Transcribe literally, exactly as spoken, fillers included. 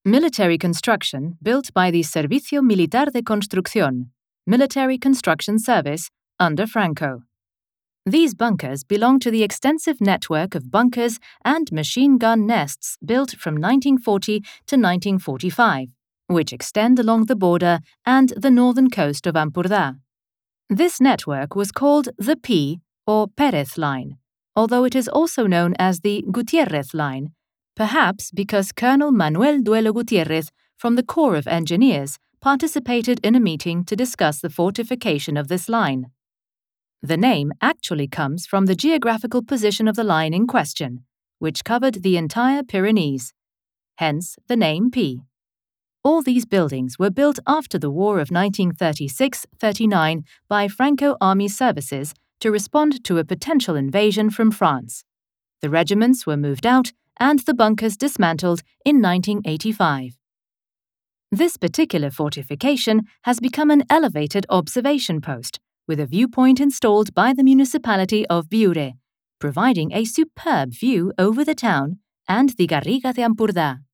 Military construction built by the Servicio Militar de Construcción, Military Construction Service, under Franco. These bunkers belong to the extensive network of bunkers and machine gun nests built from nineteen forty to nineteen forty-five, which extend along the border and the northern coast of Ampurdá. This network was called the P, or Pérez Line, although it is also known as the Gutiérrez Line, perhaps because Colonel Manuel Duelo Gutiérrez from the Corps of Engineers participated in a meeting to discuss the fortification of this line. The name actually comes from the geographical position of the line in question, which covered the entire Pyrenees, hence the name P. All these buildings were built after the War of nineteen thirty-six thirty-nine by Franco Army Services to respond to a potential invasion from France. The regiments were moved out and the bunkers dismantled in nineteen eighty-five. This particular fortification has become an elevated observation post, with a viewpoint installed by the municipality of Biure, providing a superb view over the town and the Garriga de Ampurdá.